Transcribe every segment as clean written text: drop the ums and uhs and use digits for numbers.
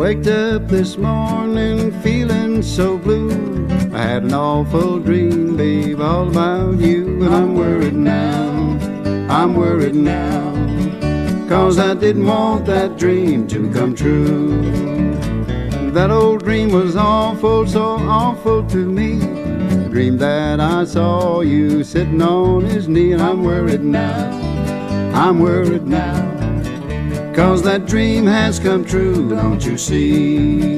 Waked up this morning feeling so blue. I had an awful dream, babe, all about you. And I'm worried now, I'm worried now, 'cause I didn't want that dream to come true. That old dream was awful, so awful to me. Dream that I saw you sitting on his knee. And I'm worried now, I'm worried now, 'cause that dream has come true, don't you see?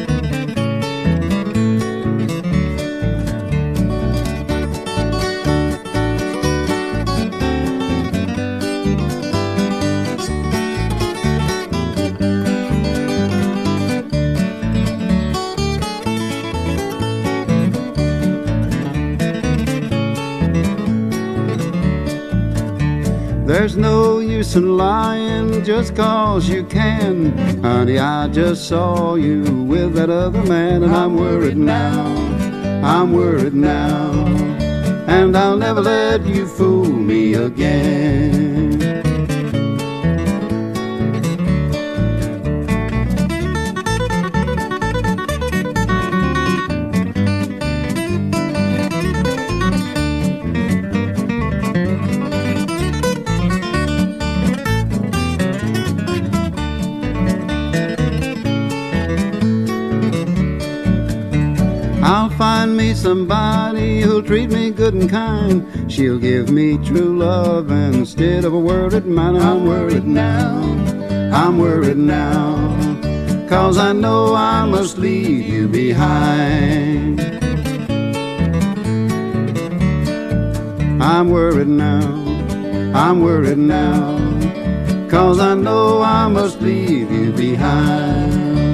There's no use in lying just 'cause you can. Honey, I just saw you with that other man. And I'm worried now, I'm worried now, and I'll never let you fool me again. I'll find me somebody who'll treat me good and kind. She'll give me true love instead of a worried mind. I'm worried now, I'm worried now, 'cause I know I must leave you behind. I'm worried now, I'm worried now, 'cause I know I must leave you behind.